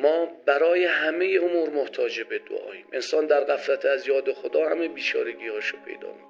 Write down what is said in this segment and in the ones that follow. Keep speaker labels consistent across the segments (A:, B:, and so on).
A: ما برای همه امور محتاج به دعاییم. انسان در غفلت از یاد خدا همه بیچارگی‌هاشو پیدا میکنه.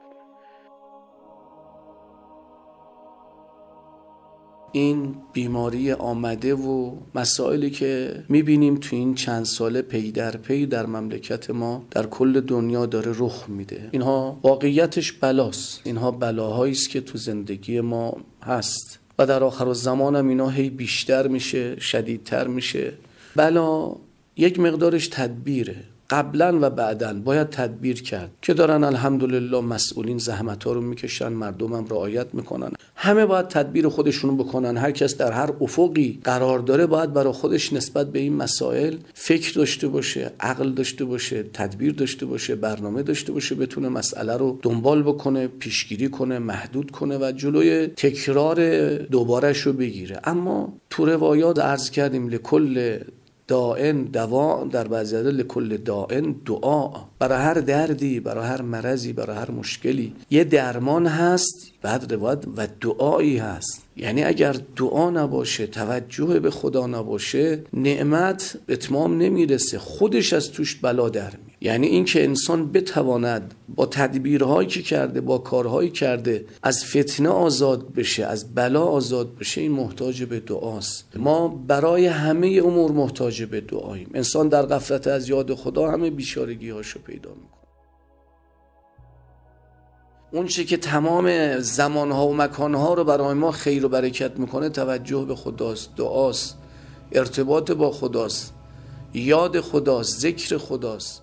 A: این بیماری آمده و مسائلی که میبینیم تو این چند ساله پی در پی در مملکت ما در کل دنیا داره رخ میده، اینها واقعیتش بلاست. اینها بلاهایی است که تو زندگی ما هست و در آخر الزمان هم اینا هی بیشتر میشه، شدیدتر میشه. بلا یک مقدارش تدبیره، قبلا و بعدا باید تدبیر کرد که دارن الحمدلله مسئولین زحمت‌ها رو میکشن، مردم هم رعایت میکنن، همه باید تدبیر خودشونو بکنن. هر کس در هر افقی قرار داره باید برای خودش نسبت به این مسائل فکر داشته باشه، عقل داشته باشه، تدبیر داشته باشه، برنامه داشته باشه، بتونه مسئله رو دنبال بکنه، پیشگیری کنه، محدود کنه و جلوی تکرار دوباره‌اش رو بگیره. اما تو روایات عرض کردیم لکل دائن دوا، در بعضی حالات لکل دائن دعا. برای هر دردی، برای هر مرضی، برای هر مشکلی یه درمان هست، بعد روایت و دعایی هست. یعنی اگر دعا نباشه، توجه به خدا نباشه، نعمت اتمام نمیرسه، خودش از توش بلا در میاد. یعنی این که انسان بتواند با تدبیرهایی که کرده، با کارهایی کرده از فتنه آزاد بشه، از بلا آزاد بشه، این محتاج به دعاست. ما برای همه امور محتاج به دعاییم. انسان در غفلت از یاد خدا همه بیچارگی‌هاشو پیدا میکنه. اون چه که تمام زمانها و مکانها رو برای ما خیر و برکت میکنه توجه به خداست، دعاست، ارتباط با خداست، یاد خداست، ذکر خداست.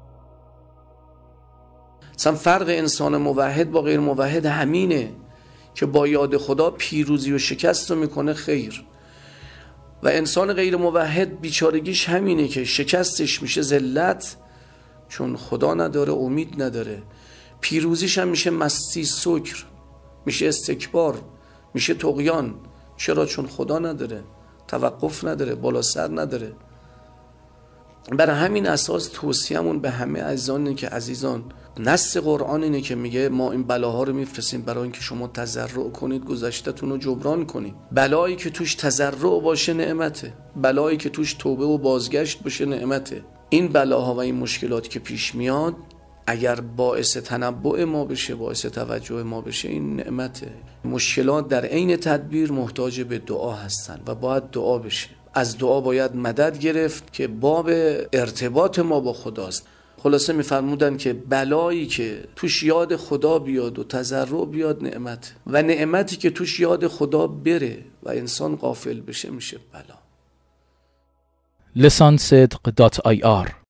A: مثلا فرق انسان موحد با غیر موحد همینه که با یاد خدا پیروزی و شکست رو میکنه خیر، و انسان غیر موحد بیچارگیش همینه که شکستش میشه ذلت، چون خدا نداره، امید نداره. پیروزیش هم میشه مستی، سکر، میشه استکبار، میشه طغیان. چرا؟ چون خدا نداره، توقف نداره، بالا سر نداره. برای همین اساس توصیه‌مون به همه عزیزان اینه که عزیزان، نص قرآن اینه که میگه ما این بلاها رو میفرستیم برای اینکه شما تضرع کنید، گذشته‌تون رو جبران کنید. بلایی که توش تضرع باشه نعمته، بلایی که توش توبه و بازگشت باشه نعمته. این بلاها و این مشکلات که پیش میاد اگر باعث تنبؤ ما بشه، باعث توجه ما بشه، این نعمته. مشکلات در عین تدبیر محتاج به دعا هستن و باید دعا بشه. از دعا باید مدد گرفت که باب ارتباط ما با خداست. خلاصه میفرمودن که بلایی که توش یاد خدا بیاد و تضرع بیاد نعمت، و نعمتی که توش یاد خدا بره و انسان غافل بشه میشه بلا.
B: lisansidq.ir